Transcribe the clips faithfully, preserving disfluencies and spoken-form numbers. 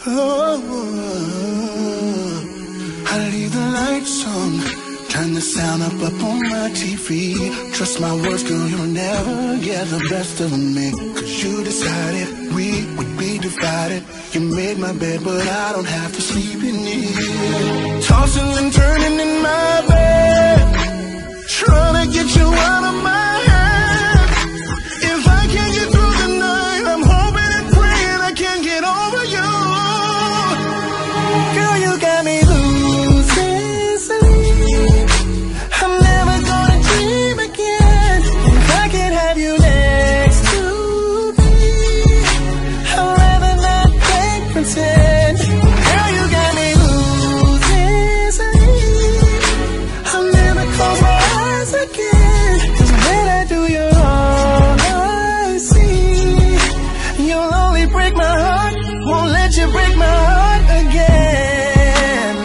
Oh, I leave the lights on, turn the sound up up on my T V. Trust my words, girl, you'll never get the best of me. Cause you decided we would be divided. You made my bed, but I don't have to sleep in it. Tossing and turning in my bed, trying to get you out of my head. If I can't get through the night, I'm hoping and praying I can get over you. Girl, you got me losing sleep. I'm never gonna dream again. If I can't have you next to me, I'd rather not play pretend. Girl, you got me losing sleep. I'll never close my eyes again. Cause when I do, you're all I see. You'll only break my heart, won't let you break my heart again.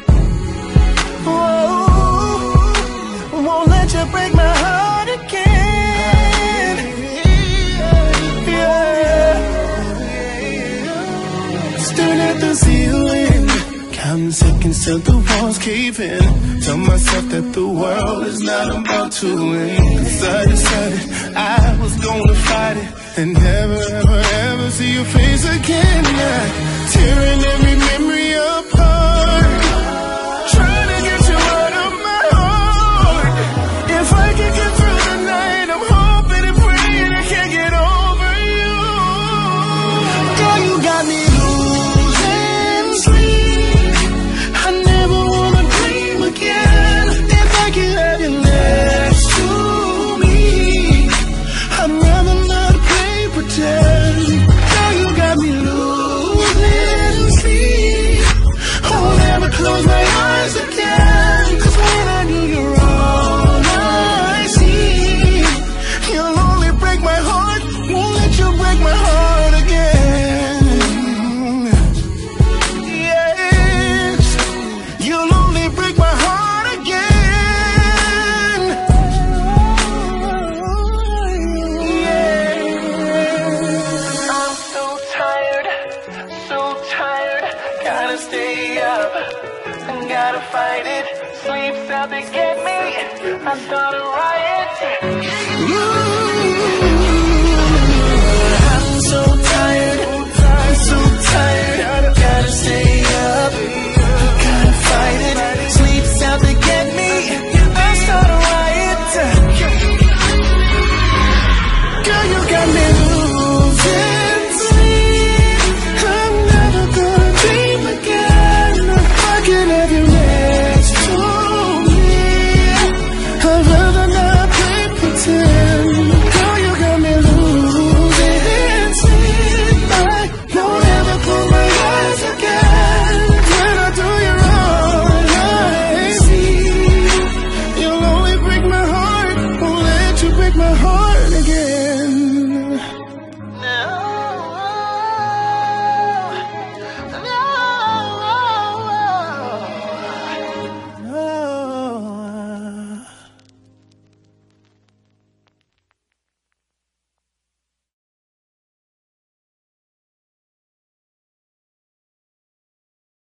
Whoa, won't let you break my heart again. Yeah. Staring at the ceiling, counting seconds till the walls cave in. Tell myself that the world is not about to end. Cause I decided I was gonna fight it and never, ever, ever see your face again. Yeah. Tearing every memory apart, trying to get you out of my heart. If I can get through the night, I'm hoping and praying I can't get over you. Girl, you got me losing sleep. I never wanna dream again. If I can have you next to me, I'd rather not play pretend. Girl, you got me losing sleep. I'll never close my eyes again. Cause when I do, you're all I see. You'll only break my heart, won't let you break my heart again. Yes, you'll only break my heart again. Yeah. I'm so tired, so tired. Gotta stay up and gotta fight it. Sleep's out to get me. I start a riot. Ooh.